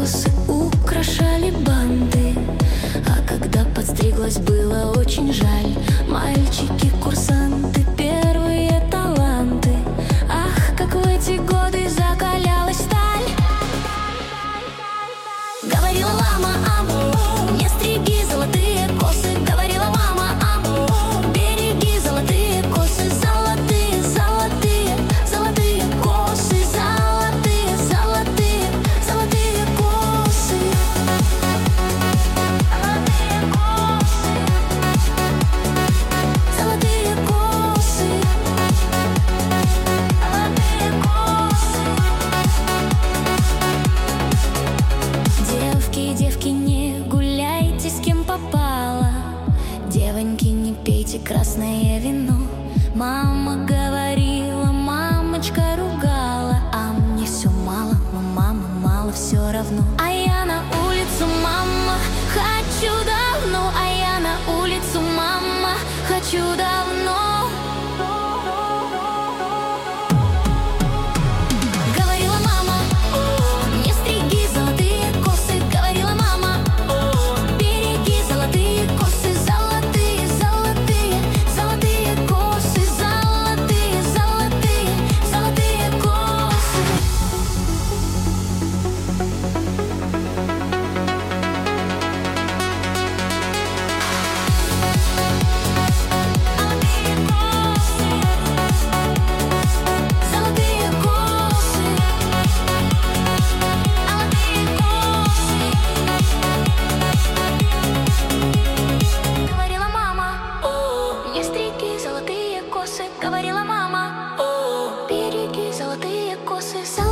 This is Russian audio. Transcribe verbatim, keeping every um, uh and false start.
косы украшали банды, а когда подстриглась, было очень жаль. Мальчики-курсанты, первые таланты. Ах, как в эти годы закалялась сталь. Говорила мама, ам, не стриги золотые косы. Говорила мама, ам, береги золотые косы. Золотые, золотые, золотые косы. Золотые, золотые, золотые косы. Золотые косы. Золотые косы. Девки, девки, не гуляйте с кем попало. Девоньки, не пейте красное вино. Мама говорила, мамочка ругала, а мне все мало, но мама мало все равно. А я на улицу, мама, хочу давно. А я на улицу, мама, хочу давно. Говорила мама, не стриги золотые косы. Говорила мама, береги золотые косы. Золотые, золотые, золотые косы. Золотые, золотые, золотые косы. Золотые косы. Золотые косы. Говорила мама, не стриги золотые косы. Говорила мама, береги золотые косы.